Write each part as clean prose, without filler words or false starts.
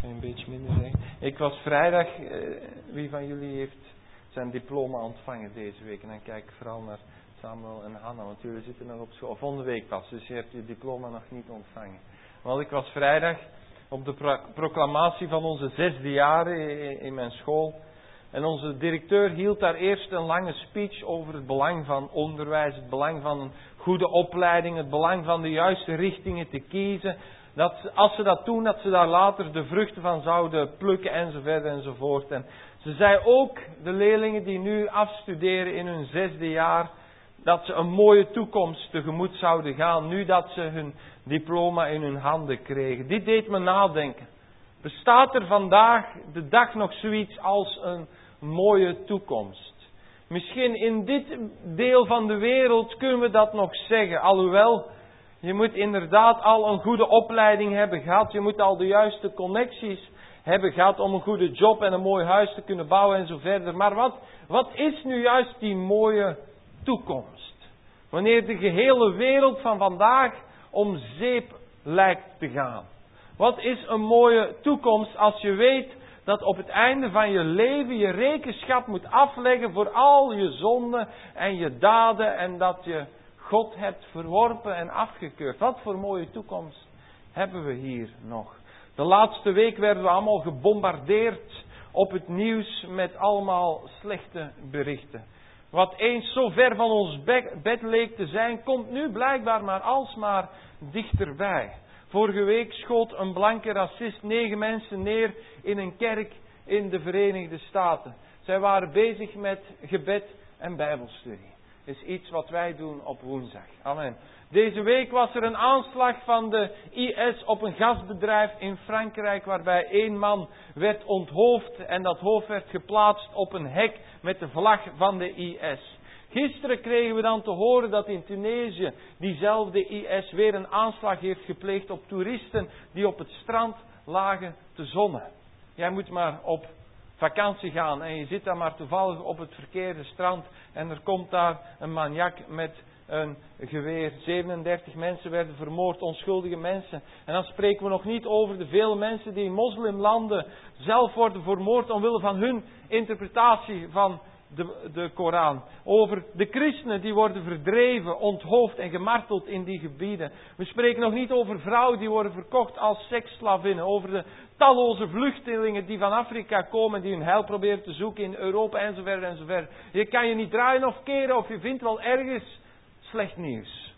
Een beetje minder zeggen. Ik was vrijdag, wie van jullie heeft zijn diploma ontvangen deze week? En dan kijk ik vooral naar Samuel en Hanna, want jullie zitten nog op school. Volgende week pas, dus je hebt je diploma nog niet ontvangen. Want ik was vrijdag op de proclamatie van onze 6e jaren in mijn school. En onze directeur hield daar eerst een lange speech over het belang van onderwijs, het belang van een goede opleiding, het belang van de juiste richtingen te kiezen. Dat als ze dat doen, dat ze daar later de vruchten van zouden plukken enzovoort enzovoort. En ze zei ook, de leerlingen die nu afstuderen in hun 6e jaar, dat ze een mooie toekomst tegemoet zouden gaan, nu dat ze hun diploma in hun handen kregen. Dit deed me nadenken. Bestaat er vandaag de dag nog zoiets als een mooie toekomst? Misschien in dit deel van de wereld kunnen we dat nog zeggen, alhoewel je moet inderdaad al een goede opleiding hebben gehad, je moet al de juiste connecties hebben gehad om een goede job en een mooi huis te kunnen bouwen en zo verder. Maar wat is nu juist die mooie toekomst? Wanneer de gehele wereld van vandaag om zeep lijkt te gaan. Wat is een mooie toekomst als je weet dat op het einde van je leven je rekenschap moet afleggen voor al je zonden en je daden en dat je God hebt verworpen en afgekeurd. Wat voor mooie toekomst hebben we hier nog? De laatste week werden we allemaal gebombardeerd op het nieuws met allemaal slechte berichten. Wat eens zo ver van ons bed leek te zijn, komt nu blijkbaar maar alsmaar dichterbij. Vorige week schoot een blanke racist 9 mensen neer in een kerk in de Verenigde Staten. Zij waren bezig met gebed en bijbelstudie. Dat is iets wat wij doen op woensdag. Amen. Deze week was er een aanslag van de IS op een gasbedrijf in Frankrijk, waarbij 1 man werd onthoofd en dat hoofd werd geplaatst op een hek met de vlag van de IS. Gisteren kregen we dan te horen dat in Tunesië diezelfde IS weer een aanslag heeft gepleegd op toeristen die op het strand lagen te zonnen. Jij moet maar op vakantie gaan en je zit dan maar toevallig op het verkeerde strand en er komt daar een maniak met een geweer. 37 mensen werden vermoord, onschuldige mensen. En dan spreken we nog niet over de vele mensen die in moslimlanden zelf worden vermoord omwille van hun interpretatie van de Koran. Over de christenen die worden verdreven, onthoofd en gemarteld in die gebieden. We spreken nog niet over vrouwen die worden verkocht als seksslavinnen. Over de talloze vluchtelingen die van Afrika komen, die hun heil proberen te zoeken in Europa enzovoort enzovoort. Je kan je niet draaien of keren of je vindt wel ergens slecht nieuws.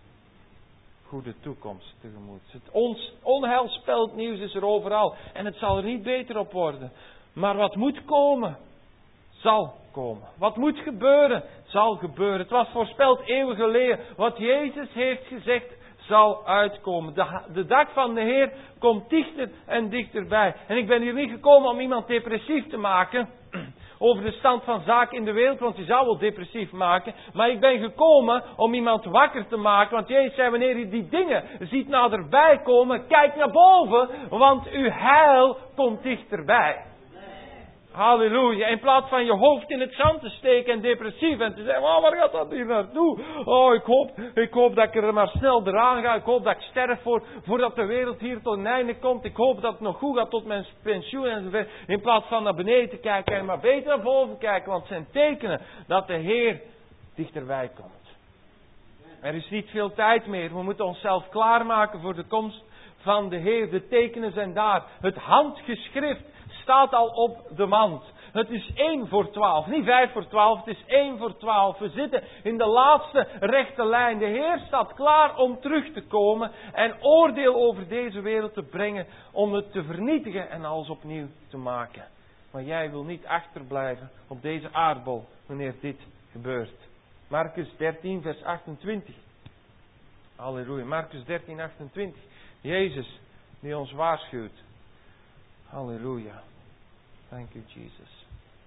Goede toekomst tegemoet. Het onheilspellend nieuws is er overal en het zal er niet beter op worden. Maar wat moet komen, zal komen. Wat moet gebeuren, zal gebeuren. Het was voorspeld eeuwen geleden. Wat Jezus heeft gezegd, zal uitkomen. De dag van de Heer komt dichter en dichterbij. En ik ben hier niet gekomen om iemand depressief te maken over de stand van zaken in de wereld, want die zou wel depressief maken. Maar ik ben gekomen om iemand wakker te maken, want Jezus zei, wanneer je die dingen ziet naderbij komen, kijk naar boven, want uw heil komt dichterbij. Halleluja. In plaats van je hoofd in het zand te steken en depressief en te zeggen, oh, waar gaat dat hier naartoe? Oh, ik hoop dat ik er maar snel eraan ga. Ik hoop dat ik sterf voordat de wereld hier tot een einde komt. Ik hoop dat het nog goed gaat tot mijn pensioen enzovoort. In plaats van naar beneden te kijken en maar beter naar boven kijken. Want het zijn tekenen dat de Heer dichterbij komt. Er is niet veel tijd meer. We moeten onszelf klaarmaken voor de komst van de Heer. De tekenen zijn daar. Het handgeschrift staat al op de mand. Het is 1 voor 12. Niet 5 voor 12. Het is 1 voor 12. We zitten in de laatste rechte lijn. De Heer staat klaar om terug te komen en oordeel over deze wereld te brengen. Om het te vernietigen en alles opnieuw te maken. Maar jij wil niet achterblijven op deze aardbol wanneer dit gebeurt. Marcus 13 vers 28. Halleluja. Marcus 13 28. Jezus die ons waarschuwt. Halleluja. Thank you, Jesus.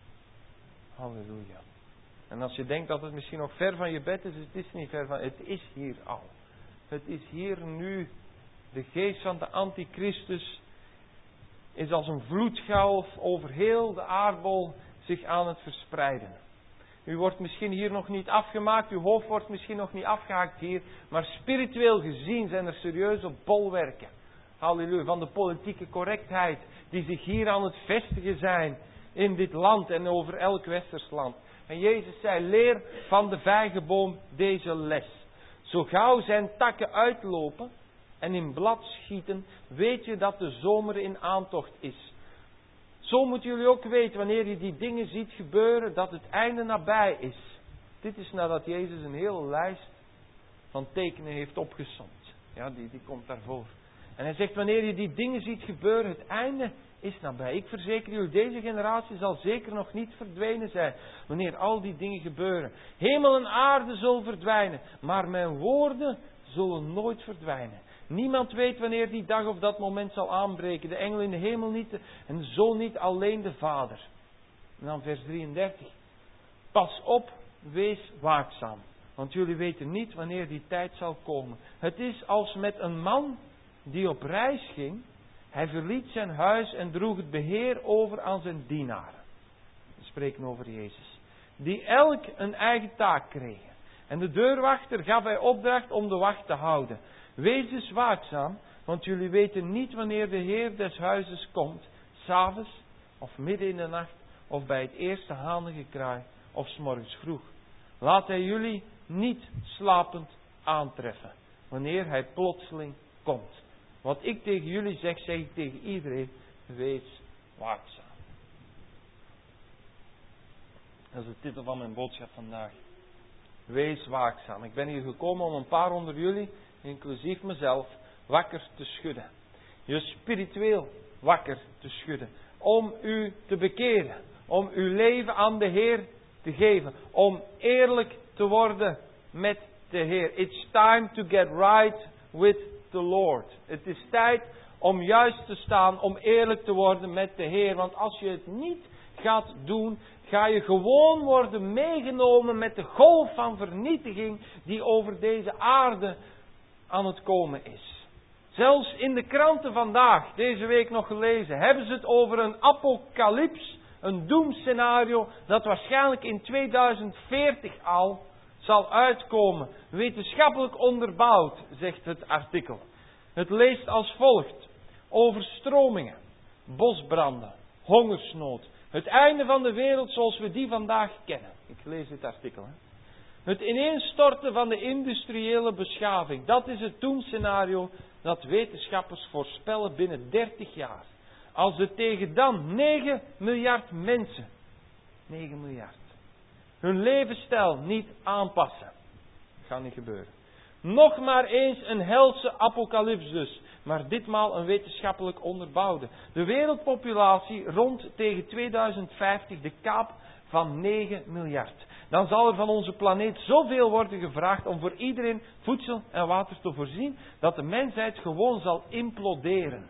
Halleluja. En als je denkt dat het misschien nog ver van je bed is, het is niet ver van, het is hier al. Het is hier nu. De geest van de antichristus is als een vloedgolf over heel de aardbol zich aan het verspreiden. U wordt misschien hier nog niet afgemaakt, uw hoofd wordt misschien nog niet afgehaakt hier, maar spiritueel gezien zijn er serieuze bolwerken halleluja, van de politieke correctheid die zich hier aan het vestigen zijn in dit land en over elk westers land. En Jezus zei, leer van de vijgenboom deze les. Zo gauw zijn takken uitlopen en in blad schieten, weet je dat de zomer in aantocht is. Zo moeten jullie ook weten, wanneer je die dingen ziet gebeuren, dat het einde nabij is. Dit is nadat Jezus een hele lijst van tekenen heeft opgesomd. Ja, die komt daarvoor. En hij zegt, wanneer je die dingen ziet gebeuren, het einde is nabij. Ik verzeker jullie, deze generatie zal zeker nog niet verdwenen zijn, wanneer al die dingen gebeuren. Hemel en aarde zullen verdwijnen, maar mijn woorden zullen nooit verdwijnen. Niemand weet wanneer die dag of dat moment zal aanbreken. De engel in de hemel niet en de zoon niet, alleen de Vader. En dan vers 33. Pas op, wees waakzaam. Want jullie weten niet wanneer die tijd zal komen. Het is als met een man die op reis ging. Hij verliet zijn huis en droeg het beheer over aan zijn dienaren. We spreken over Jezus. Die elk een eigen taak kregen. En de deurwachter gaf hij opdracht om de wacht te houden. Wees dus waakzaam, want jullie weten niet wanneer de Heer des huizes komt. 's Avonds, of midden in de nacht, of bij het eerste hanengekraai, of 's morgens vroeg. Laat hij jullie niet slapend aantreffen, wanneer hij plotseling komt. Wat ik tegen jullie zeg, zeg ik tegen iedereen, wees waakzaam. Dat is de titel van mijn boodschap vandaag. Wees waakzaam. Ik ben hier gekomen om een paar onder jullie, inclusief mezelf, wakker te schudden. Je spiritueel wakker te schudden. Om u te bekeren. Om uw leven aan de Heer te geven. Om eerlijk te worden met de Heer. It's time to get right with the Lord. Het is tijd om juist te staan, om eerlijk te worden met de Heer. Want als je het niet gaat doen, ga je gewoon worden meegenomen met de golf van vernietiging die over deze aarde aan het komen is. Zelfs in de kranten vandaag, deze week nog gelezen, hebben ze het over een apocalyps, een doemscenario dat waarschijnlijk in 2040 al zal uitkomen. Wetenschappelijk onderbouwd, zegt het artikel. Het leest als volgt: overstromingen, bosbranden, hongersnood, het einde van de wereld zoals we die vandaag kennen. Ik lees dit artikel. Het ineenstorten van de industriële beschaving. Dat is het doemscenario dat wetenschappers voorspellen binnen 30 jaar. Als er tegen dan 9 miljard mensen, 9 miljard, hun levensstijl niet aanpassen. Gaat niet gebeuren. Nog maar eens een helse apocalyps dus. Maar ditmaal een wetenschappelijk onderbouwde. De wereldpopulatie rond tegen 2050 de kaap van 9 miljard. Dan zal er van onze planeet zoveel worden gevraagd om voor iedereen voedsel en water te voorzien, dat de mensheid gewoon zal imploderen.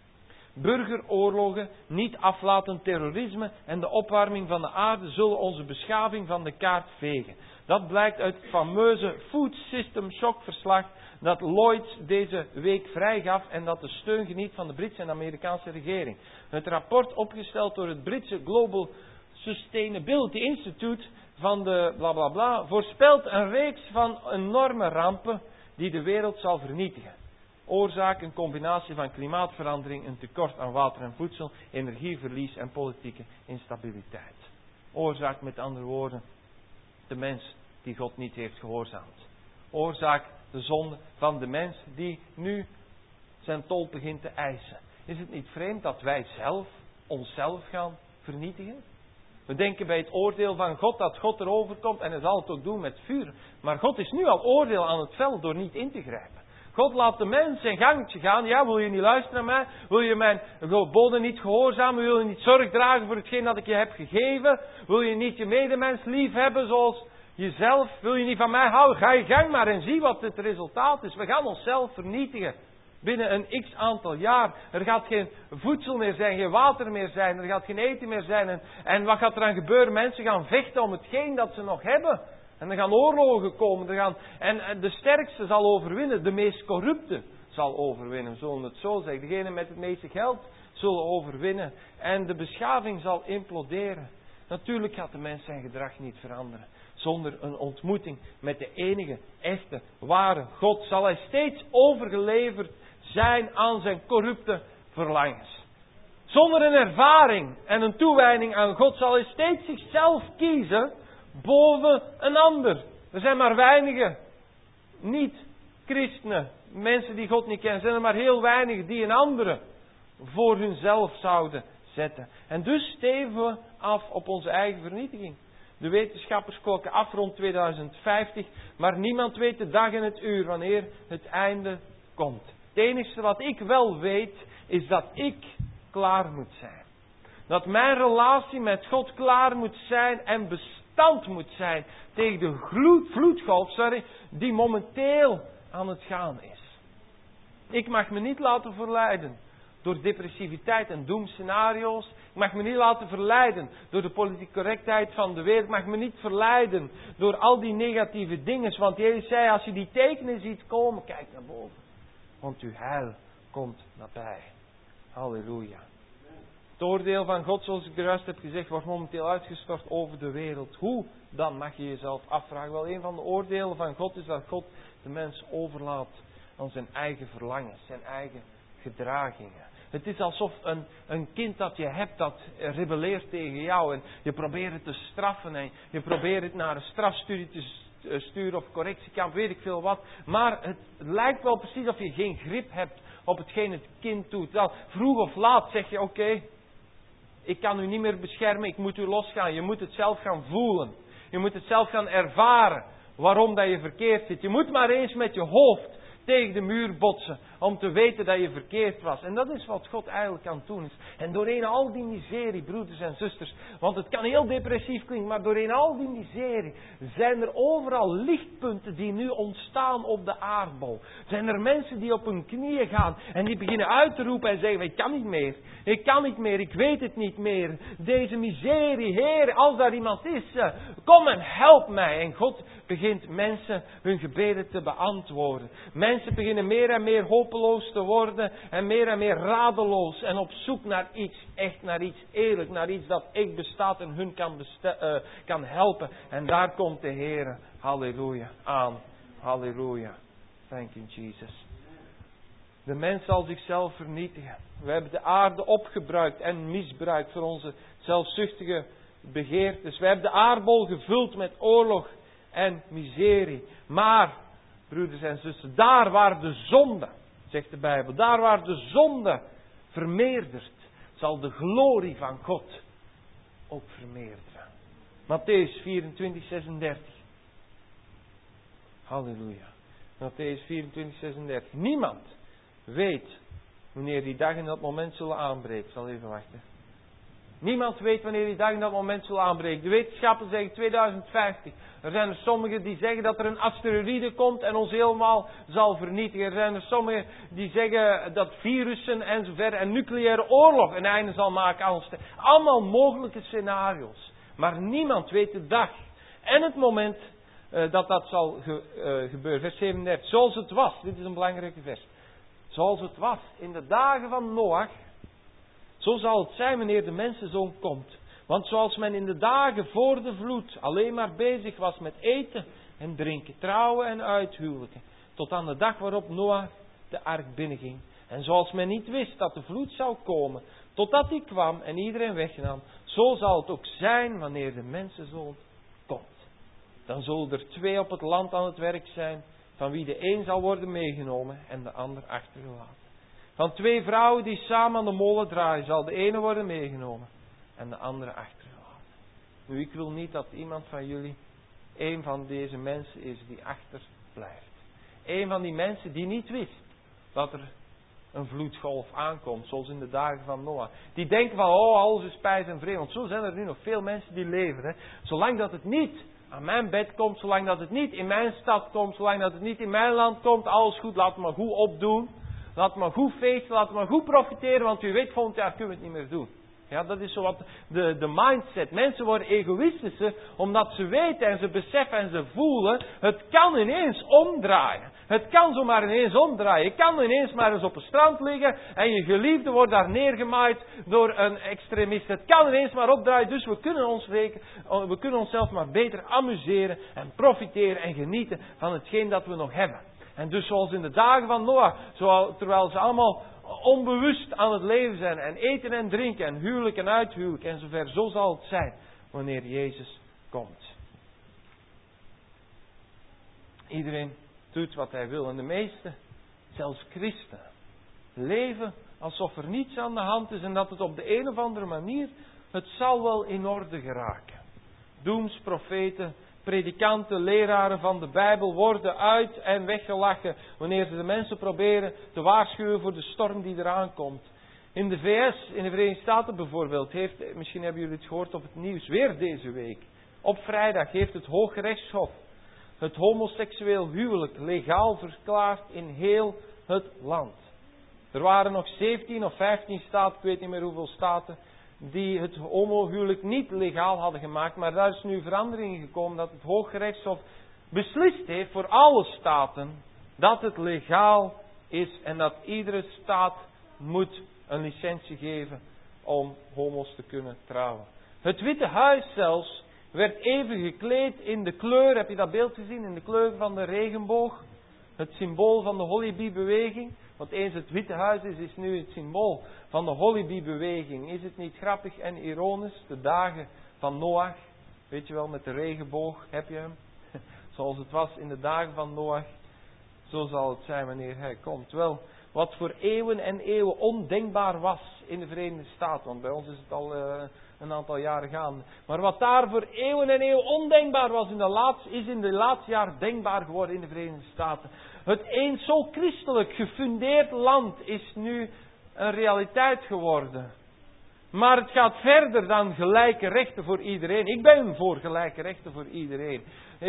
Burgeroorlogen, niet aflatend terrorisme en de opwarming van de aarde zullen onze beschaving van de kaart vegen. Dat blijkt uit het fameuze Food System Shock verslag dat Lloyds deze week vrijgaf en dat de steun geniet van de Britse en Amerikaanse regering. Het rapport, opgesteld door het Britse Global Sustainability Institute van de blablabla, voorspelt een reeks van enorme rampen die de wereld zal vernietigen. Oorzaak een combinatie van klimaatverandering, een tekort aan water en voedsel, energieverlies en politieke instabiliteit. Oorzaak met andere woorden, de mens die God niet heeft gehoorzaamd. Oorzaak de zonde van de mens die nu zijn tol begint te eisen. Is het niet vreemd dat wij zelf onszelf gaan vernietigen? We denken bij het oordeel van God dat God erover komt en hij zal het ook doen met vuur. Maar God is nu al oordeel aan het veld door niet in te grijpen. God laat de mens zijn gangetje gaan. Ja, wil je niet luisteren naar mij? Wil je mijn geboden niet gehoorzamen? Wil je niet zorg dragen voor hetgeen dat ik je heb gegeven? Wil je niet je medemens lief hebben zoals jezelf? Wil je niet van mij houden? Ga je gang maar en zie wat het resultaat is. We gaan onszelf vernietigen. Binnen een x aantal jaar. Er gaat geen voedsel meer zijn, geen water meer zijn. Er gaat geen eten meer zijn. En wat gaat er dan gebeuren? Mensen gaan vechten om hetgeen dat ze nog hebben. En er gaan oorlogen komen. En de sterkste zal overwinnen. De meest corrupte zal overwinnen. Zullen we het zo zeggen. Degene met het meeste geld zullen overwinnen. En de beschaving zal imploderen. Natuurlijk gaat de mens zijn gedrag niet veranderen. Zonder een ontmoeting met de enige, echte, ware God zal hij steeds overgeleverd zijn aan zijn corrupte verlangens. Zonder een ervaring en een toewijding aan God zal hij steeds zichzelf kiezen boven een ander. Er zijn maar weinigen niet-christenen, mensen die God niet kennen. Er zijn er maar heel weinigen die een andere voor hunzelf zouden zetten. En dus steven we af op onze eigen vernietiging. De wetenschappers klokken af rond 2050, maar niemand weet de dag en het uur wanneer het einde komt. Het enige wat ik wel weet, is dat ik klaar moet zijn. Dat mijn relatie met God klaar moet zijn en bestand moet zijn tegen de vloedgolf die momenteel aan het gaan is. Ik mag me niet laten verleiden door depressiviteit en doemscenario's. Ik mag me niet laten verleiden door de politieke correctheid van de wereld. Ik mag me niet verleiden door al die negatieve dingen. Want Jezus zei, als je die tekenen ziet komen, kijk naar boven. Want uw heil komt nabij. Halleluja. Het oordeel van God, zoals ik de juist heb gezegd, wordt momenteel uitgestort over de wereld. Hoe? Dan mag je jezelf afvragen. Wel, een van de oordelen van God is dat God de mens overlaat aan zijn eigen verlangens, zijn eigen gedragingen. Het is alsof een kind dat je hebt dat rebelleert tegen jou en je probeert het te straffen en je probeert het naar een strafstudie te sturen of correctiekamp, weet ik veel wat. Maar het lijkt wel precies of je geen grip hebt op hetgeen het kind doet. Dan, vroeg of laat zeg je oké, ik kan u niet meer beschermen, ik moet u losgaan. Je moet het zelf gaan voelen. Je moet het zelf gaan ervaren waarom dat je verkeerd zit. Je moet maar eens met je hoofd tegen de muur botsen om te weten dat je verkeerd was. En dat is wat God eigenlijk aan het doen is. En doorheen al die miserie, broeders en zusters, want het kan heel depressief klinken, maar doorheen al die miserie zijn er overal lichtpunten die nu ontstaan op de aardbol. Zijn er mensen die op hun knieën gaan en die beginnen uit te roepen en zeggen, ik kan niet meer, ik kan niet meer, ik weet het niet meer. Deze miserie, Heer, als daar iemand is, kom en help mij. En God begint mensen hun gebeden te beantwoorden. Mensen beginnen meer en meer hopeloos te worden en meer radeloos en op zoek naar iets echt, naar iets eerlijk, naar iets dat echt bestaat en hun kan helpen. En daar komt de Heer, halleluja, aan. Halleluja. Thank you, Jesus. De mens zal zichzelf vernietigen. We hebben de aarde opgebruikt en misbruikt voor onze zelfzuchtige begeertes. We hebben de aardbol gevuld met oorlog en miserie. Maar, broeders en zussen, daar waar de zonde, zegt de Bijbel, daar waar de zonde vermeerdert, zal de glorie van God ook vermeerderen. Mattheüs 24, 36. Halleluja. Mattheüs 24, 36. Niemand weet wanneer die dag en dat moment zullen aanbreken. Ik zal even wachten. Niemand weet wanneer die dag en dat moment zullen aanbreken. De wetenschappers zeggen 2050. Er zijn er sommigen die zeggen dat er een asteroïde komt en ons helemaal zal vernietigen. Er zijn er sommigen die zeggen dat virussen en zo verder en nucleaire oorlog een einde zal maken aan ons. Allemaal mogelijke scenario's. Maar niemand weet de dag en het moment dat zal gebeuren. Vers 37. Zoals het was. Dit is een belangrijke vers. Zoals het was in de dagen van Noach, zo zal het zijn wanneer de mensenzoon komt. Want zoals men in de dagen voor de vloed alleen maar bezig was met eten en drinken, trouwen en uithuwelijken, tot aan de dag waarop Noach de ark binnenging. En zoals men niet wist dat de vloed zou komen, totdat die kwam en iedereen wegnam, zo zal het ook zijn wanneer de mensenzoon komt. Dan zullen er 2 op het land aan het werk zijn, van wie de een zal worden meegenomen en de ander achtergelaten. Van 2 vrouwen die samen aan de molen draaien, zal de ene worden meegenomen en de andere achtergelaten. Nu, ik wil niet dat iemand van jullie een van deze mensen is die achterblijft. Een van die mensen die niet wist dat er een vloedgolf aankomt, zoals in de dagen van Noach. Die denken van, alles is spijs en vrede. Want zo zijn er nu nog veel mensen die leven. Hè. Zolang dat het niet aan mijn bed komt, zolang dat het niet in mijn stad komt, zolang dat het niet in mijn land komt, alles goed, laat het maar goed opdoen. Laat maar goed feesten, laat maar goed profiteren, want u weet, volgend jaar kunnen we het niet meer doen. Ja, dat is zo wat de mindset. Mensen worden egoïstischer, omdat ze weten en ze beseffen en ze voelen, het kan ineens omdraaien. Het kan zomaar ineens omdraaien. Je kan ineens maar eens op een strand liggen en je geliefde wordt daar neergemaaid door een extremist. Het kan ineens maar opdraaien, dus we kunnen onszelf maar beter amuseren en profiteren en genieten van hetgeen dat we nog hebben. En dus zoals in de dagen van Noach, terwijl ze allemaal onbewust aan het leven zijn en eten en drinken en huwelijk en uithuwelijk en zover, zo zal het zijn wanneer Jezus komt. Iedereen doet wat hij wil en de meesten, zelfs christenen, leven alsof er niets aan de hand is en dat het op de een of andere manier, het zal wel in orde geraken. Doemsprofeten, predikanten, leraren van de Bijbel worden uit en weggelachen wanneer ze de mensen proberen te waarschuwen voor de storm die eraan komt. In de VS, in de Verenigde Staten bijvoorbeeld, misschien hebben jullie het gehoord op het nieuws, weer deze week. Op vrijdag heeft het Hooggerechtshof het homoseksueel huwelijk legaal verklaard in heel het land. Er waren nog 17 of 15 staten, ik weet niet meer hoeveel staten, die het homohuwelijk niet legaal hadden gemaakt. Maar daar is nu verandering gekomen dat het Hooggerechtshof beslist heeft voor alle staten dat het legaal is en dat iedere staat moet een licentie geven om homo's te kunnen trouwen. Het Witte Huis zelfs werd even gekleed in de kleur, heb je dat beeld gezien, in de kleur van de regenboog. Het symbool van de Hollybee-beweging. Want eens het Witte Huis is nu het symbool van de Hollybee-beweging. Is het niet grappig en ironisch? De dagen van Noach, weet je wel, met de regenboog, heb je hem? Zoals het was in de dagen van Noach, zo zal het zijn wanneer hij komt. Wel, wat voor eeuwen en eeuwen ondenkbaar was in de Verenigde Staten, want bij ons is het al een aantal jaren gaande. Maar wat daar voor eeuwen en eeuwen ondenkbaar was is in de laatste jaar denkbaar geworden in de Verenigde Staten. Het eens zo christelijk gefundeerd land is nu een realiteit geworden. Maar het gaat verder dan gelijke rechten voor iedereen. Ik ben voor gelijke rechten voor iedereen.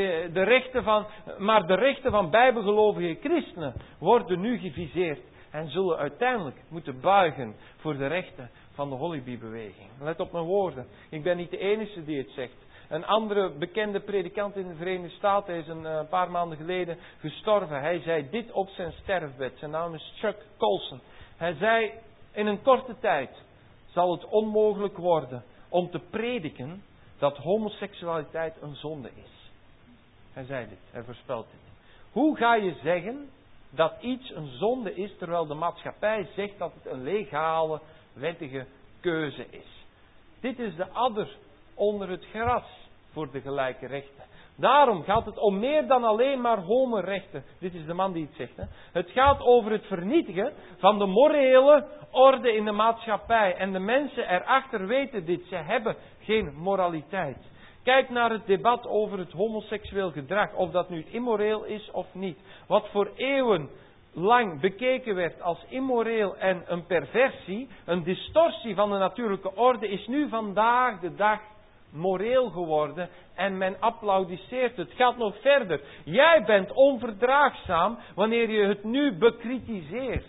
Maar de rechten van bijbelgelovige christenen worden nu geviseerd. En zullen uiteindelijk moeten buigen voor de rechten van de Hollybee-beweging. Let op mijn woorden. Ik ben niet de enige die het zegt. Een andere bekende predikant in de Verenigde Staten is een paar maanden geleden gestorven. Hij zei dit op zijn sterfbed. Zijn naam is Chuck Colson. Hij zei, in een korte tijd zal het onmogelijk worden om te prediken dat homoseksualiteit een zonde is. Hij zei dit, hij voorspelt dit. Hoe ga je zeggen dat iets een zonde is, terwijl de maatschappij zegt dat het een legale, wettige keuze is? Dit is de adder onder het gras voor de gelijke rechten. Daarom gaat het om meer dan alleen maar homorechten. Dit is de man die het zegt. Hè? Het gaat over het vernietigen van de morele orde in de maatschappij. En de mensen erachter weten dit. Ze hebben geen moraliteit. Kijk naar het debat over het homoseksueel gedrag. Of dat nu immoreel is of niet. Wat voor eeuwen lang bekeken werd als immoreel en een perversie, een distortie van de natuurlijke orde, is nu vandaag de dag moreel geworden en men applaudisseert het. Het gaat nog verder. Jij bent onverdraagzaam wanneer je het nu bekritiseert.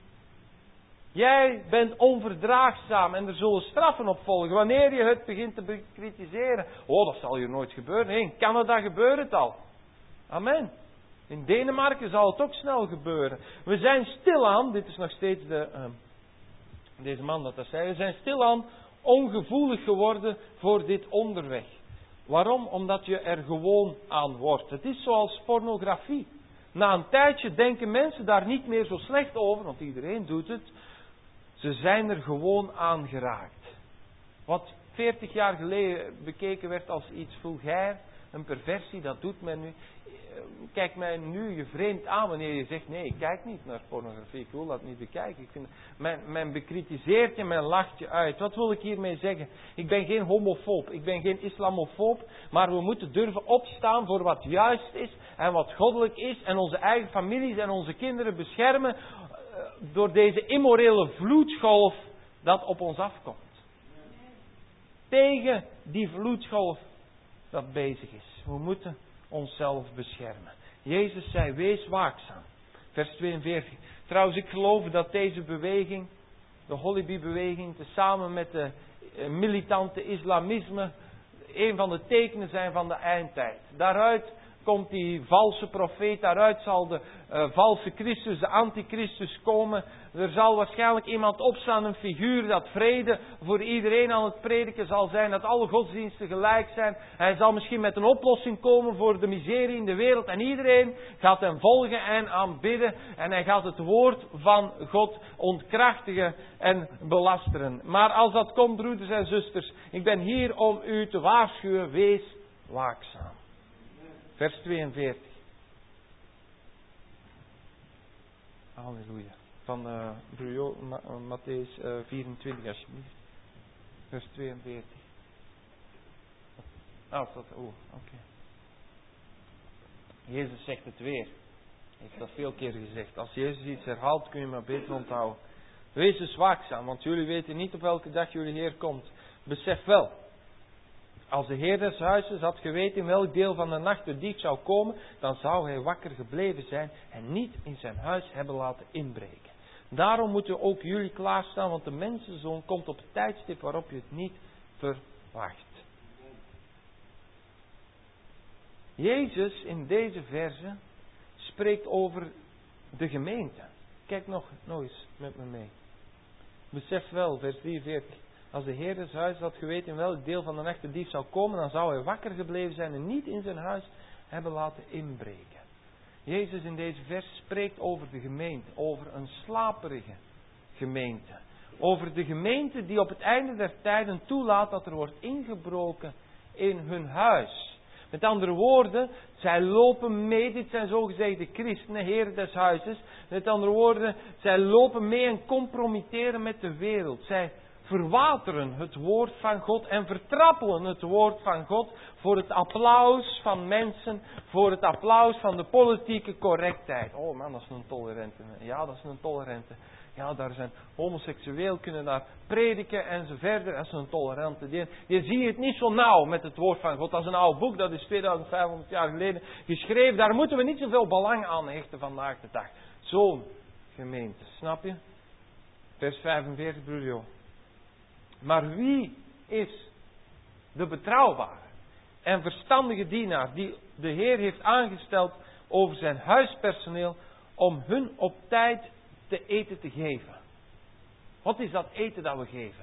Jij bent onverdraagzaam en er zullen straffen op volgen wanneer je het begint te bekritiseren. Oh, dat zal hier nooit gebeuren. Nee, in Canada gebeurt het al. Amen. In Denemarken zal het ook snel gebeuren. We zijn stilaan, dit is nog steeds deze man dat zei, we zijn stilaan ongevoelig geworden voor dit onderweg. Waarom? Omdat je er gewoon aan wordt. Het is zoals pornografie. Na een tijdje denken mensen daar niet meer zo slecht over, want iedereen doet het. Ze zijn er gewoon aan geraakt. Wat 40 jaar geleden bekeken werd als iets vulgair, een perversie, dat doet men nu. Kijk mij nu je vreemd aan wanneer je zegt, nee, ik kijk niet naar pornografie, ik wil dat niet bekijken. Ik vind, men bekritiseert je, men lacht je uit. Wat wil ik hiermee zeggen? Ik ben geen homofoob, ik ben geen islamofoob, maar we moeten durven opstaan voor wat juist is en wat goddelijk is en onze eigen families en onze kinderen beschermen door deze immorele vloedgolf dat op ons afkomt. Tegen die vloedgolf dat bezig is. We moeten onszelf beschermen. Jezus zei, wees waakzaam. Vers 42. Trouwens, ik geloof dat deze beweging, de Hollybee-beweging, tezamen met de militante islamisme, een van de tekenen zijn van de eindtijd. Daaruit komt die valse profeet, daaruit zal de valse Christus, de antichristus komen. Er zal waarschijnlijk iemand opstaan, een figuur dat vrede voor iedereen aan het prediken zal zijn, dat alle godsdiensten gelijk zijn. Hij zal misschien met een oplossing komen voor de miserie in de wereld en iedereen gaat hem volgen en aanbidden en hij gaat het woord van God ontkrachtigen en belasteren. Maar als dat komt, broeders en zusters, ik ben hier om u te waarschuwen, wees waakzaam. Vers 42. Halleluja. Van Mattheüs 24 alsjeblieft. Vers 42. Oké. Jezus zegt het weer. Hij heeft dat veel keer gezegd. Als Jezus iets herhaalt, kun je maar beter onthouden. Wees dus waakzaam, want jullie weten niet op welke dag jullie Heer komt. Besef wel. Als de Heer des huizes had geweten in welk deel van de nacht de dief zou komen, dan zou hij wakker gebleven zijn en niet in zijn huis hebben laten inbreken. Daarom moeten ook jullie klaarstaan, want de mensenzoon komt op het tijdstip waarop je het niet verwacht. Jezus in deze verse spreekt over de gemeente. Kijk nog eens met me mee. Besef wel, vers 43. Als de Heer des huizes had geweten in welk deel van de nacht de dief zou komen, dan zou hij wakker gebleven zijn en niet in zijn huis hebben laten inbreken. Jezus in deze vers spreekt over de gemeente, over een slaperige gemeente. Over de gemeente die op het einde der tijden toelaat dat er wordt ingebroken in hun huis. Met andere woorden, zij lopen mee, dit zijn zogezegde christenen, heren des huizes. Met andere woorden, zij lopen mee en compromitteren met de wereld. Zij verwateren het woord van God en vertrappelen het woord van God voor het applaus van mensen, voor het applaus van de politieke correctheid. Oh man, dat is een tolerante. Ja, dat is een tolerante. Ja, daar zijn homoseksueel, kunnen daar prediken en zo verder. Dat is een tolerante. Je ziet het niet zo nauw met het woord van God. Dat is een oud boek, dat is 2500 jaar geleden geschreven. Daar moeten we niet zoveel belang aan hechten vandaag de dag. Zo'n gemeente, snap je? Vers 45, broeder. Maar wie is de betrouwbare en verstandige dienaar die de Heer heeft aangesteld over zijn huispersoneel om hun op tijd te eten te geven? Wat is dat eten dat we geven?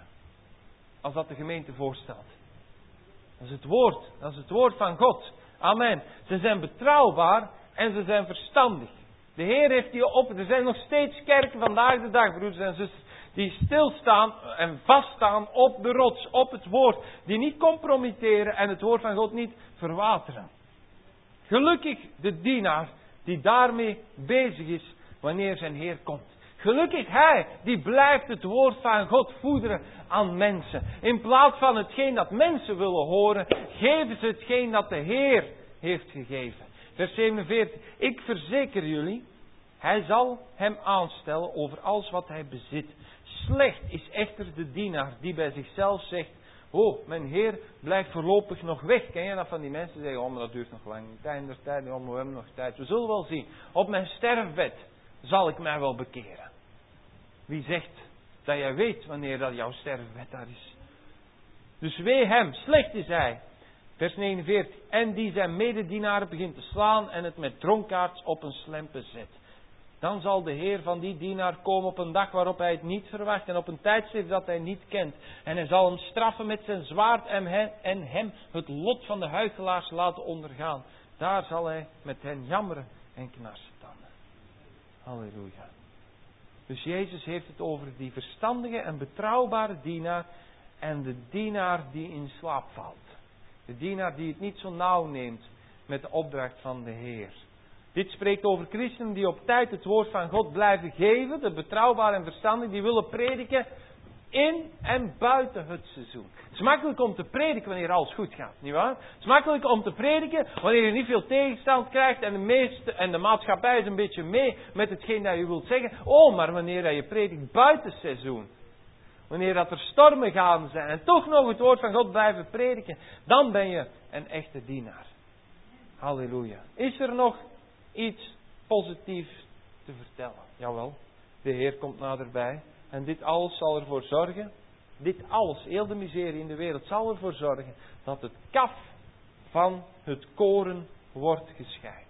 Als dat de gemeente voorstelt. Dat is het woord. Dat is het woord van God. Amen. Ze zijn betrouwbaar en ze zijn verstandig. De Heer heeft die op. Er zijn nog steeds kerken vandaag de dag, broeders en zusters, die stilstaan en vaststaan op de rots, op het woord. Die niet compromitteren en het woord van God niet verwateren. Gelukkig de dienaar die daarmee bezig is wanneer zijn Heer komt. Gelukkig hij die blijft het woord van God voederen aan mensen. In plaats van hetgeen dat mensen willen horen, geven ze hetgeen dat de Heer heeft gegeven. Vers 47. Ik verzeker jullie, hij zal hem aanstellen over alles wat hij bezit. Slecht is echter de dienaar die bij zichzelf zegt: oh, mijn Heer blijft voorlopig nog weg. Ken je dat van die mensen die zeggen: oh, maar dat duurt nog lang. Tijd, oh, maar we hebben nog tijd. We zullen wel zien. Op mijn sterfbed zal ik mij wel bekeren. Wie zegt dat jij weet wanneer dat jouw sterfbed daar is? Dus wee hem, slecht is hij. Vers 49. En die zijn mededienaren begint te slaan en het met dronkaards op een slempe zet. Dan zal de Heer van die dienaar komen op een dag waarop hij het niet verwacht en op een tijdstip dat hij niet kent. En hij zal hem straffen met zijn zwaard en hem het lot van de huichelaars laten ondergaan. Daar zal hij met hen jammeren en knarsetanden. Halleluja. Dus Jezus heeft het over die verstandige en betrouwbare dienaar en de dienaar die in slaap valt. De dienaar die het niet zo nauw neemt met de opdracht van de Heer. Dit spreekt over christenen die op tijd het woord van God blijven geven. De betrouwbare en verstandigen die willen prediken in en buiten het seizoen. Het is makkelijk om te prediken wanneer alles goed gaat, nietwaar? Het is makkelijk om te prediken wanneer je niet veel tegenstand krijgt en de maatschappij is een beetje mee met hetgeen dat je wilt zeggen. Oh, maar wanneer je predikt buiten het seizoen, wanneer dat er stormen gaan zijn en toch nog het woord van God blijven prediken, dan ben je een echte dienaar. Halleluja. Is er nog iets positiefs te vertellen? Jawel, de Heer komt naderbij. En dit alles zal ervoor zorgen, dit alles, heel de miserie in de wereld, zal ervoor zorgen dat het kaf van het koren wordt gescheiden.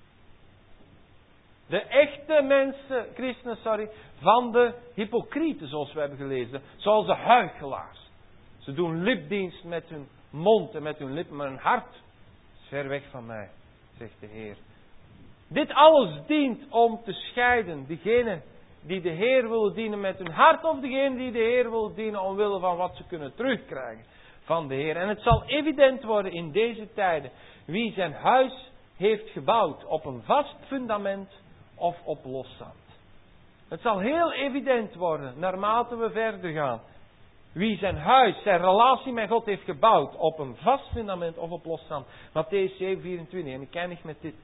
De echte mensen, christenen, van de hypocrieten, zoals we hebben gelezen. Zoals de huichelaars. Ze doen lipdienst met hun mond en met hun lippen, maar hun hart is ver weg van mij, zegt de Heer. Dit alles dient om te scheiden. Diegenen die de Heer willen dienen met hun hart, of degenen die de Heer willen dienen omwille van wat ze kunnen terugkrijgen van de Heer. En het zal evident worden in deze tijden wie zijn huis heeft gebouwd op een vast fundament of op loszand. Het zal heel evident worden naarmate we verder gaan. Wie zijn huis, zijn relatie met God heeft gebouwd op een vast fundament of op loszand. Mattheüs 7, 24. En ik eindig met dit.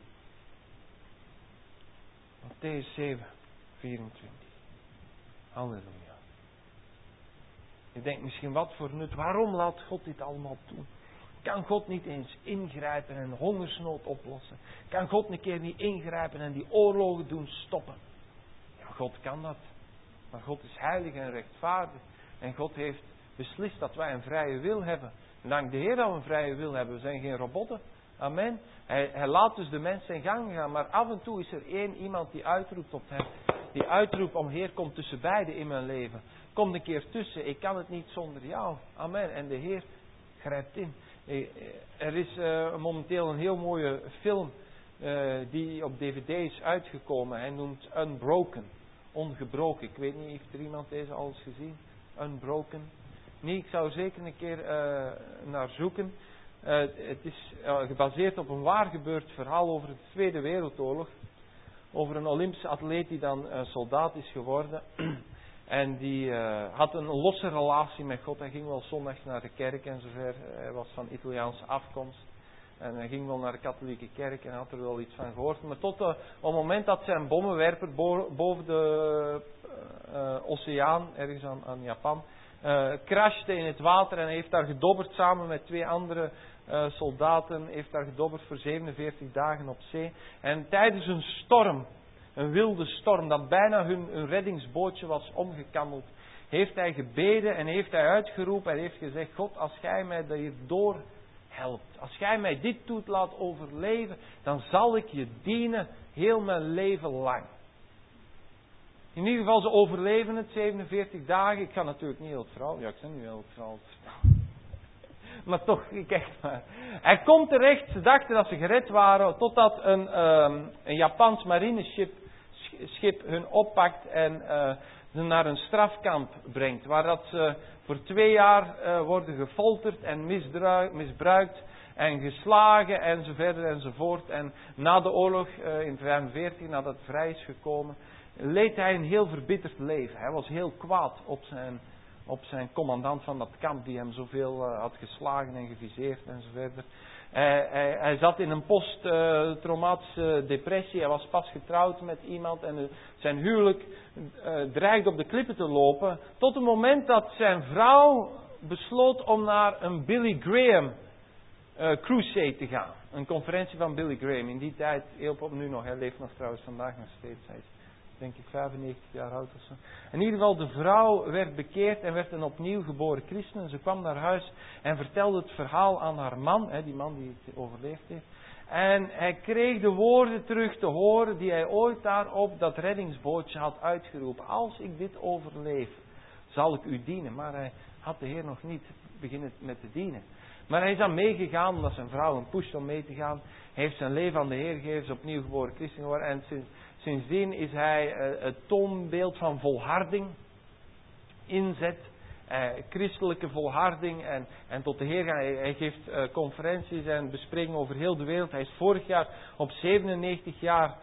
Mattheüs 7, 24. Halleluja. Je denkt misschien wat voor nut. Waarom laat God dit allemaal doen? Kan God niet eens ingrijpen en hongersnood oplossen? Kan God een keer niet ingrijpen en die oorlogen doen stoppen? Ja, God kan dat. Maar God is heilig en rechtvaardig. En God heeft beslist dat wij een vrije wil hebben. Dank de Heer dat we een vrije wil hebben. We zijn geen robotten. Amen. Hij laat dus de mens zijn gang gaan. Maar af en toe is er één iemand die uitroept op hem. Die uitroept om Heer, kom tussen beiden in mijn leven. Kom een keer tussen. Ik kan het niet zonder jou. Amen. En de Heer grijpt in. Er is momenteel een heel mooie film die op DVD is uitgekomen. Hij noemt Unbroken. Ongebroken. Ik weet niet, heeft er iemand deze al eens gezien? Unbroken. Nee, ik zou zeker een keer naar zoeken. Het is gebaseerd op een waar gebeurd verhaal over de Tweede Wereldoorlog. Over een Olympische atleet die dan soldaat is geworden. En die had een losse relatie met God. Hij ging wel zondags naar de kerk en zover. Hij was van Italiaanse afkomst. En hij ging wel naar de katholieke kerk en had er wel iets van gehoord. Maar tot op het moment dat zijn bommenwerper boven de oceaan, ergens aan Japan, crashte in het water. En hij heeft daar gedobberd samen met 2 andere soldaten. Heeft daar gedobberd voor 47 dagen op zee. En tijdens een storm, een wilde storm, dat bijna hun reddingsbootje was omgekanteld, heeft hij gebeden en heeft hij uitgeroepen en heeft gezegd: God, als gij mij hierdoor helpt, als gij mij dit doet laat overleven, dan zal ik je dienen heel mijn leven lang. In ieder geval, ze overleven het 47 dagen. Ik ga natuurlijk niet heel het verhaal. Ja, ik ben nu heel het verhaal vertellen. Maar toch, kijk maar. Hij komt terecht, ze dachten dat ze gered waren, totdat een Japans marineschip hun oppakt en ze naar een strafkamp brengt. Waar dat ze voor 2 jaar worden gefolterd en misbruikt en geslagen enzovoort. En na de oorlog in 1945, nadat het vrij is gekomen, leed hij een heel verbitterd leven. Hij was heel kwaad op zijn commandant van dat kamp die hem zoveel had geslagen en geviseerd enzovoort. Hij zat in een posttraumatische depressie. Hij was pas getrouwd met iemand en zijn huwelijk dreigde op de klippen te lopen. Tot het moment dat zijn vrouw besloot om naar een Billy Graham crusade te gaan. Een conferentie van Billy Graham. In die tijd, heel op nu nog. Hij leeft nog trouwens vandaag nog steeds. Hij is denk ik 95 jaar oud of zo. In ieder geval, de vrouw werd bekeerd en werd een opnieuw geboren christen. Ze kwam naar huis en vertelde het verhaal aan haar man, die man die het overleefd heeft. En hij kreeg de woorden terug te horen die hij ooit daar op dat reddingsbootje had uitgeroepen. Als ik dit overleef, zal ik u dienen. Maar hij had de Heer nog niet beginnen met te dienen. Maar hij is dan meegegaan, omdat zijn vrouw hem pusht om mee te gaan. Hij heeft zijn leven aan de Heer gegeven, is opnieuw geboren christen geworden. En sindsdien is hij het toonbeeld van volharding, inzet, christelijke volharding en tot de Heer gaan. Hij geeft conferenties en besprekingen over heel de wereld. Hij is vorig jaar op 97 jaar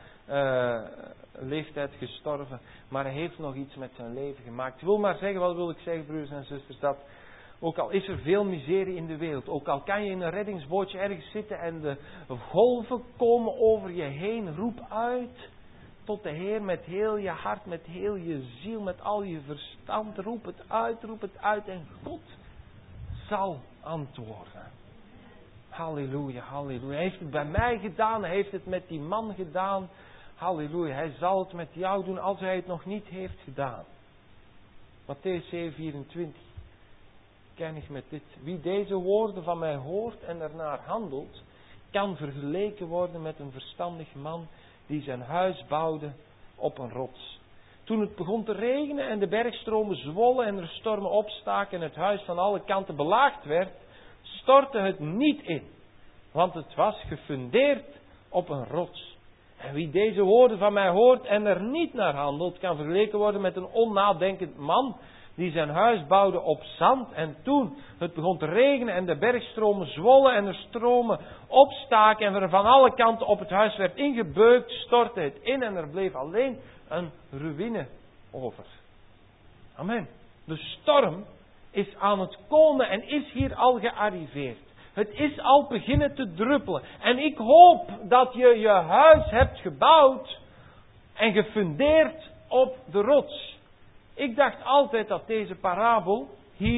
leeftijd gestorven. Maar hij heeft nog iets met zijn leven gemaakt. Ik wil maar zeggen, wat wil ik zeggen, broers en zusters, dat ook al is er veel miserie in de wereld, ook al kan je in een reddingsbootje ergens zitten en de golven komen over je heen, roep uit tot de Heer met heel je hart, met heel je ziel, met al je verstand. Roep het uit en God zal antwoorden. Halleluja, halleluja. Hij heeft het bij mij gedaan, hij heeft het met die man gedaan. Halleluja, hij zal het met jou doen als hij het nog niet heeft gedaan. Mattheüs 7, 24. Ik eindig met dit. Wie deze woorden van mij hoort en ernaar handelt, kan vergeleken worden met een verstandig man die zijn huis bouwde op een rots. Toen het begon te regenen en de bergstromen zwollen en er stormen opstaken en het huis van alle kanten belaagd werd, stortte het niet in, want het was gefundeerd op een rots. En wie deze woorden van mij hoort en er niet naar handelt, kan vergeleken worden met een onnadenkend man die zijn huis bouwde op zand. En toen het begon te regenen en de bergstromen zwollen en er stromen opstaken en er van alle kanten op het huis werd ingebeukt, stortte het in en er bleef alleen een ruïne over. Amen. De storm is aan het komen en is hier al gearriveerd. Het is al beginnen te druppelen. En ik hoop dat je je huis hebt gebouwd en gefundeerd op de rots. Ik dacht altijd dat deze parabel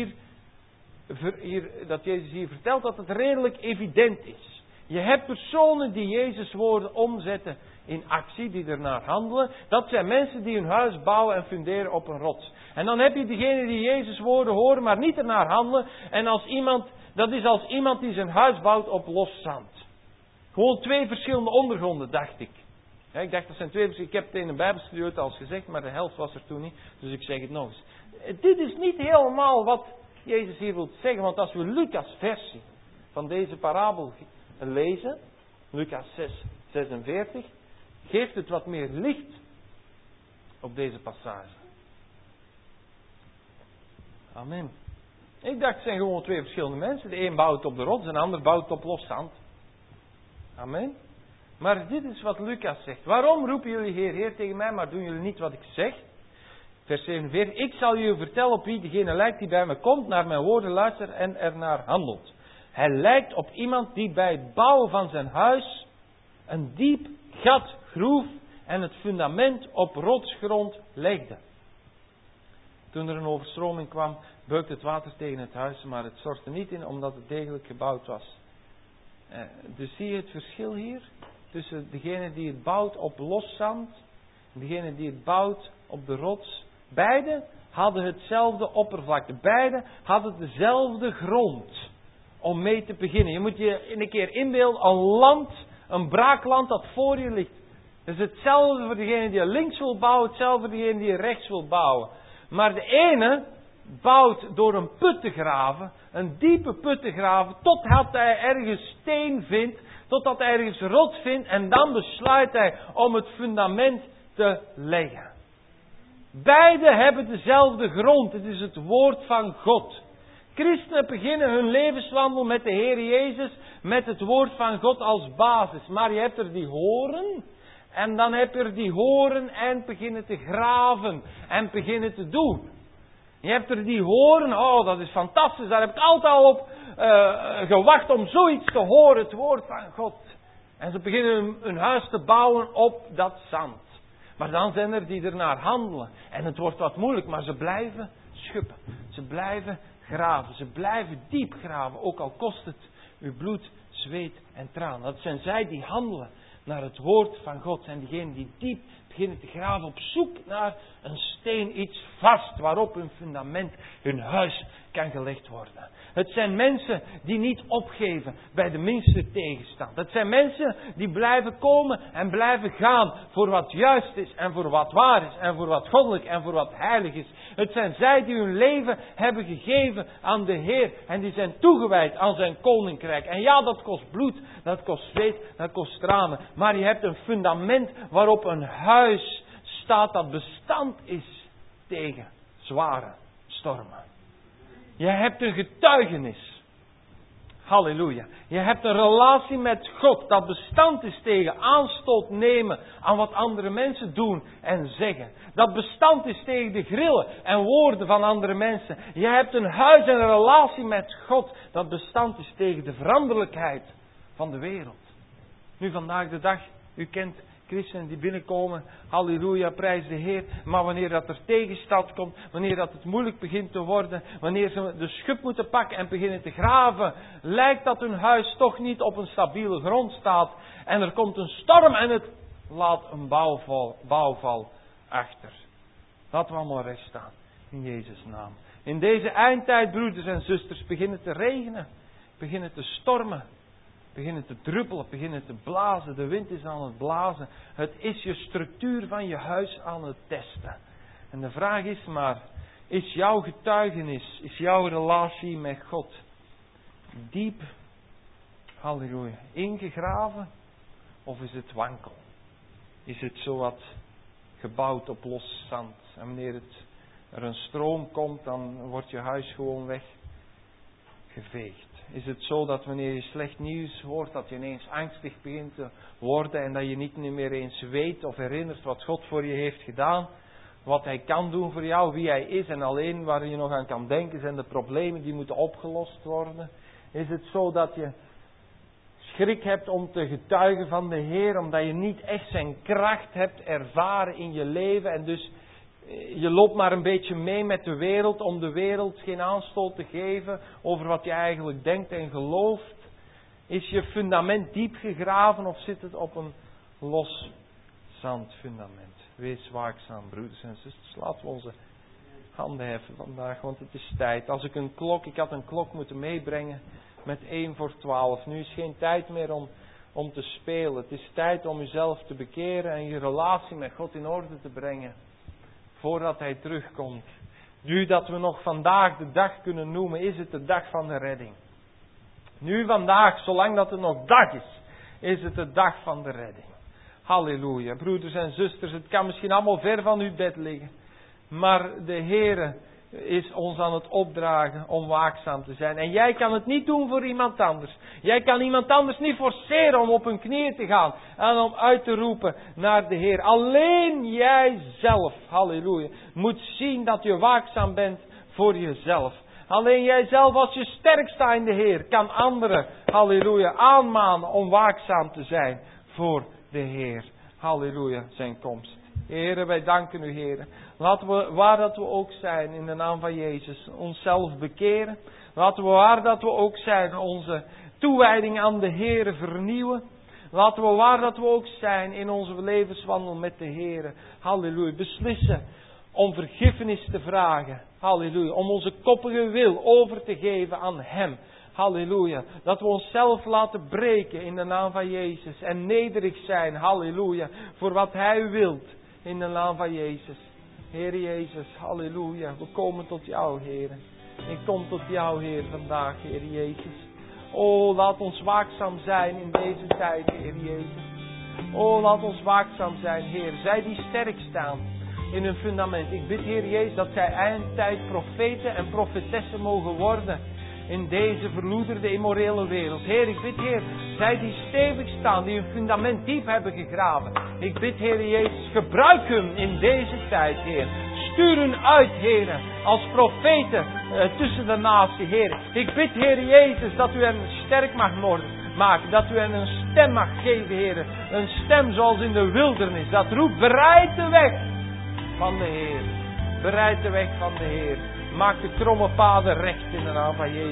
dat Jezus hier vertelt, dat het redelijk evident is. Je hebt personen die Jezus' woorden omzetten in actie, die ernaar handelen. Dat zijn mensen die hun huis bouwen en funderen op een rots. En dan heb je diegenen die Jezus' woorden horen, maar niet ernaar handelen. En dat is als iemand die zijn huis bouwt op los zand. Gewoon twee verschillende ondergronden, dacht ik. Ja, ik dacht dat zijn twee verschillende. Ik heb het in een Bijbelstudie ooit al eens gezegd, maar de helft was er toen niet. Dus ik zeg het nog eens. Dit is niet helemaal wat Jezus hier wil zeggen. Want als we Lucas' versie van deze parabel lezen, Lucas 6:46, geeft het wat meer licht op deze passage. Amen. Ik dacht het zijn gewoon twee verschillende mensen. De een bouwt op de rots en de ander bouwt op los zand. Amen. Maar dit is wat Lucas zegt. Waarom roepen jullie Heer, Heer tegen mij, maar doen jullie niet wat ik zeg? Vers 47. Ik zal jullie vertellen op wie degene lijkt die bij me komt, naar mijn woorden luistert en ernaar handelt. Hij lijkt op iemand die bij het bouwen van zijn huis een diep gat groef en het fundament op rotsgrond legde. Toen er een overstroming kwam, beukte het water tegen het huis, maar het stortte niet in omdat het degelijk gebouwd was. Dus zie je het verschil hier? Tussen degene die het bouwt op los zand en degene die het bouwt op de rots. Beide hadden hetzelfde oppervlakte. Beide hadden dezelfde grond om mee te beginnen. Je moet je een keer inbeelden, een land, een braakland dat voor je ligt. Het is hetzelfde voor degene die links wil bouwen, hetzelfde voor degene die rechts wil bouwen. Maar de ene bouwt door een put te graven, een diepe put te graven, totdat hij ergens steen vindt, totdat hij ergens rots vindt en dan besluit hij om het fundament te leggen. Beide hebben dezelfde grond, het is het woord van God. Christenen beginnen hun levenswandel met de Heer Jezus, met het woord van God als basis. Maar je hebt er die horen en dan heb je er die horen en beginnen te graven en beginnen te doen. Je hebt er die horen, oh dat is fantastisch, daar heb ik altijd al op gewacht om zoiets te horen, het woord van God. En ze beginnen hun huis te bouwen op dat zand. Maar dan zijn er die ernaar handelen. En het wordt wat moeilijk, maar ze blijven schuppen. Ze blijven graven. Ze blijven diep graven, ook al kost het uw bloed, zweet en tranen. Dat zijn zij die handelen naar het woord van God. Zijn diegenen die diep beginnen te graven op zoek naar een steen, iets vast waarop hun fundament, hun huis kan gelegd worden. Het zijn mensen die niet opgeven bij de minste tegenstand. Het zijn mensen die blijven komen en blijven gaan voor wat juist is en voor wat waar is en voor wat goddelijk en voor wat heilig is. Het zijn zij die hun leven hebben gegeven aan de Heer en die zijn toegewijd aan zijn koninkrijk. En ja, dat kost bloed, dat kost zweet, dat kost tranen. Maar je hebt een fundament waarop een huis staat dat bestand is tegen zware stormen. Je hebt een getuigenis. Halleluja. Je hebt een relatie met God dat bestand is tegen aanstoot nemen aan wat andere mensen doen en zeggen. Dat bestand is tegen de grillen en woorden van andere mensen. Je hebt een huis en een relatie met God dat bestand is tegen de veranderlijkheid van de wereld. Nu vandaag de dag, u kent christenen die binnenkomen, halleluja, prijs de Heer. Maar wanneer dat er tegenstand komt, wanneer dat het moeilijk begint te worden, wanneer ze de schub moeten pakken en beginnen te graven, lijkt dat hun huis toch niet op een stabiele grond staat. En er komt een storm en het laat een bouwval achter. Laten we allemaal recht staan, in Jezus' naam. In deze eindtijd, broeders en zusters, beginnen te regenen, beginnen te stormen. beginnen te druppelen, beginnen te blazen. De wind is aan het blazen. Het is je structuur van je huis aan het testen. En de vraag is maar, is jouw getuigenis, is jouw relatie met God diep, halleluja, ingegraven? Of is het wankel? Is het zo wat gebouwd op los zand? En wanneer er een stroom komt, dan wordt je huis gewoon weggeveegd. Is het zo dat wanneer je slecht nieuws hoort, dat je ineens angstig begint te worden en dat je niet meer eens weet of herinnert wat God voor je heeft gedaan? Wat Hij kan doen voor jou, wie Hij is en alleen waar je nog aan kan denken zijn de problemen die moeten opgelost worden? Is het zo dat je schrik hebt om te getuigen van de Heer, omdat je niet echt zijn kracht hebt ervaren in je leven en dus je loopt maar een beetje mee met de wereld om de wereld geen aanstoot te geven over wat je eigenlijk denkt en gelooft? Is je fundament diep gegraven of zit het op een los zandfundament? Wees waakzaam, broeders en zusters. Laten we onze handen heffen vandaag, want het is tijd. Ik had een klok moeten meebrengen met 11:45. Nu is geen tijd meer om te spelen. Het is tijd om jezelf te bekeren en je relatie met God in orde te brengen. Voordat Hij terugkomt. Nu dat we nog vandaag de dag kunnen noemen, is het de dag van de redding. Nu vandaag, zolang dat het nog dag is het de dag van de redding. Halleluja. Broeders en zusters, het kan misschien allemaal ver van uw bed liggen. Maar de Heere is ons aan het opdragen om waakzaam te zijn. En jij kan het niet doen voor iemand anders. Jij kan iemand anders niet forceren om op hun knieën te gaan. En om uit te roepen naar de Heer. Alleen jij zelf, halleluja, moet zien dat je waakzaam bent voor jezelf. Alleen jij zelf, als je sterk staat in de Heer, kan anderen, halleluja, aanmanen om waakzaam te zijn voor de Heer. Halleluja, zijn komst. Heere, wij danken u, Heere. Laten we, waar dat we ook zijn, in de naam van Jezus, onszelf bekeren. Laten we, waar dat we ook zijn, onze toewijding aan de Heere vernieuwen. Laten we, waar dat we ook zijn, in onze levenswandel met de Heere, halleluja, beslissen om vergiffenis te vragen. Halleluja, om onze koppige wil over te geven aan Hem. Halleluja. Dat we onszelf laten breken in de naam van Jezus. En nederig zijn, halleluja, voor wat Hij wilt. In de naam van Jezus. Heer Jezus, halleluja. We komen tot jou, Heer. Ik kom tot jou, Heer, vandaag, Heer Jezus. O, laat ons waakzaam zijn in deze tijd, Heer Jezus. O, laat ons waakzaam zijn, Heer. Zij die sterk staan in hun fundament. Ik bid, Heer Jezus, dat zij eindtijd profeten en profetessen mogen worden. In deze verloederde, immorele wereld. Heer, ik bid, Heer, zij die stevig staan, die hun fundament diep hebben gegraven. Ik bid, Heer Jezus, gebruik hun in deze tijd, Heer. Stuur hun uit, Heer, als profeten tussen de natie, Heer. Ik bid, Heer Jezus, dat u hen sterk mag maken. Dat u hen een stem mag geven, Heer. Een stem zoals in de wildernis. Dat roept, bereid de weg van de Heer. Bereid de weg van de Heer. Maak de kromme paden recht in de naam van Jezus.